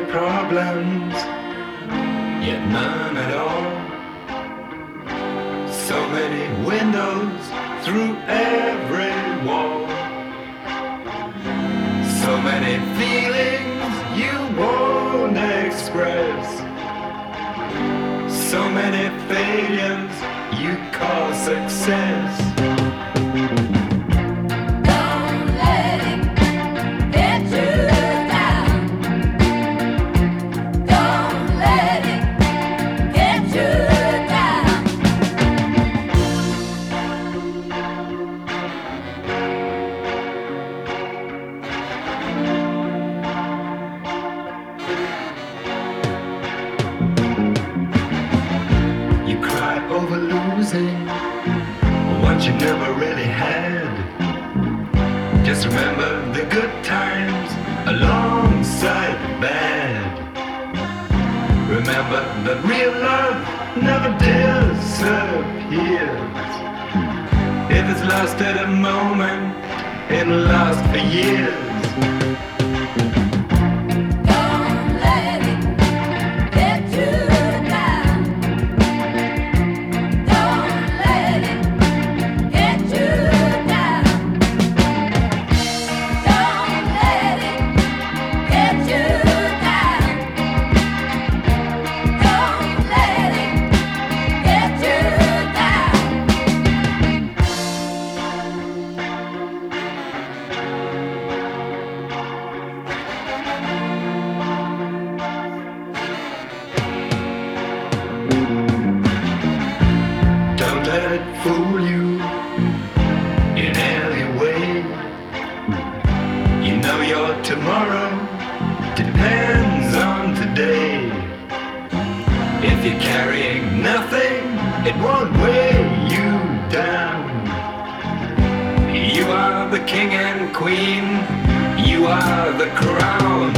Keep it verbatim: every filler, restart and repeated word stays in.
problems, yet none at all. So many windows through every wall. So many feelings you won't express. So many failures you call success. Over losing what you never really had. Just remember the good times alongside the bad. Remember that real love never disappears. If it's lost at a moment, it'll last for years. Let it fool you in any way. You know your tomorrow depends on today. If you're carrying nothing, it won't weigh you down. You are the king and queen, you are the crown.